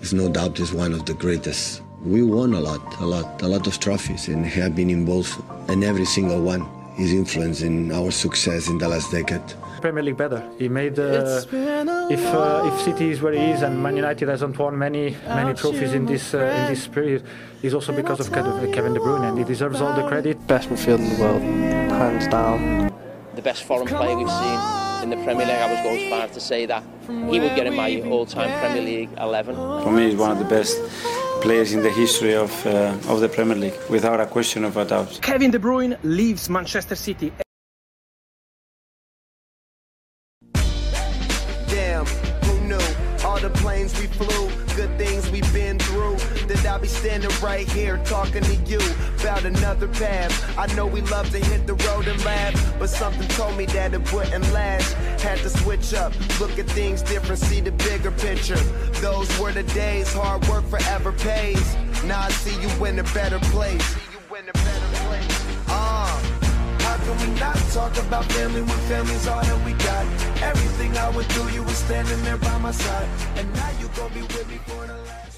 There's no doubt he's one of the greatest. We won a lot of trophies, and he has been involved in every single one. His influence in our success in the last decade. Premier League better. He made if City is where he is and Man United hasn't won many trophies in this period, it's also because of Kevin De Bruyne, and he deserves all the credit. Best midfield in the world, hands down. The best foreign player we've seen in the Premier League. I was going as far as to say that he would get in my all-time Premier League 11. For me, he's one of the best players in the history of the Premier League, without a question of a doubt. Kevin De Bruyne leaves Manchester City. Damn, who knew? All the planes we flew, good things we've been through. That I'll be standing right here talking to you about another path. I know we love to hit the road and laugh, but something told me that it wouldn't last. Had to switch up, look at things different, see the bigger picture. Those were the days, hard work forever pays. Now I see you in a better place. How can we not talk about family when family's all that we got? Everything I would do, you were standing there by my side, and now you gon' be with me for the last.